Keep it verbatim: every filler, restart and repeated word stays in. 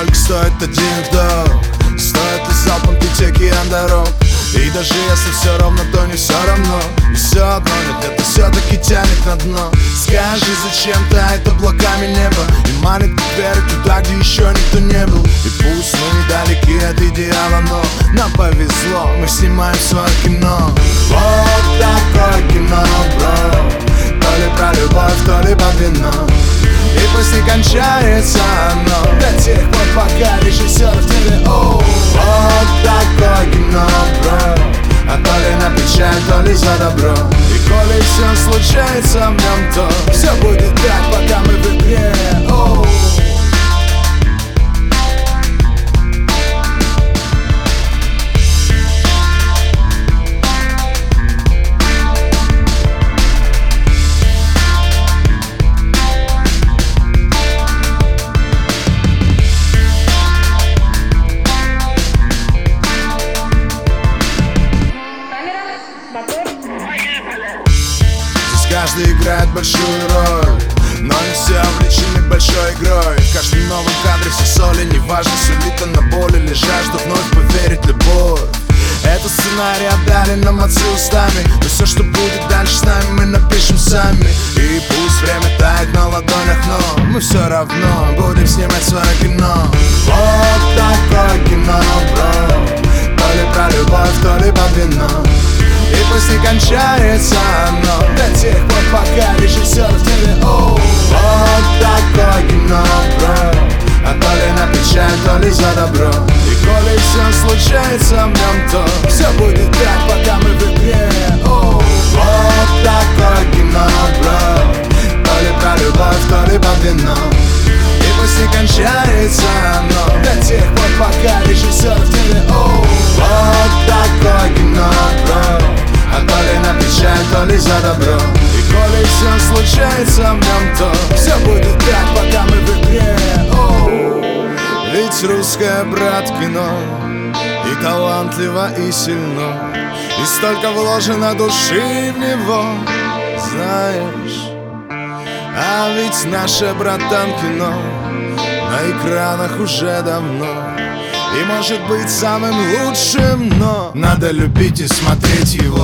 сколько стоит один вдох? Стоит ли залпом пить океан дорог? И даже если все равно, то не все равно. И все одно, нет, это все-таки тянет на дно. Скажи, зачем тает облаками небо и манит к вере туда, где еще никто не был. И пусть мы недалеки от идеала, но нам повезло, мы снимаем свое кино. Вот такое кино, бро. То ли про любовь, то ли под вино. И пусть не кончается оно до тех пор, пока режиссер в теле. Оу, вот такое кино, бро. А то ли на печаль, то ли за добро. И коли все случается в нем, то все будет так, пока мы в игре. Оу. Каждый играет большую роль, но не все увлечены большой игрой. В каждом новом кадре все соли, неважно, сулит она боль или жажду вновь поверить в любовь. Это сценарий отдали нам отцы устами, но все, что будет дальше с нами, мы напишем сами. И пусть время тает на ладонях, но мы все равно будем снимать свое кино. Вот такое кино, бро. То ли про любовь, то ли под вино. И пусть не кончается оно до тех пор, пока режиссер в теле. Оу, вот такое кино, бро. А то ли на печаль, то ли за добро. И коли все случается в нем, то все будет так, пока мы в игре. Оу, вот такое кино, бро. То ли про любовь, то ли под вино. И пусть не кончается оно до тех пор, пока режиссер в теле. Оу, вот такое кино, бро. А то ли на печаль, то ли за добро. И коли все случается в нем, то все будет так, пока мы в игре. Оу. Ведь русское, брат, кино и талантливо, и сильно, и столько вложено души в него, знаешь. А ведь наше, братан, кино на экранах уже давно. И может быть самым лучшим, но надо любить и смотреть его.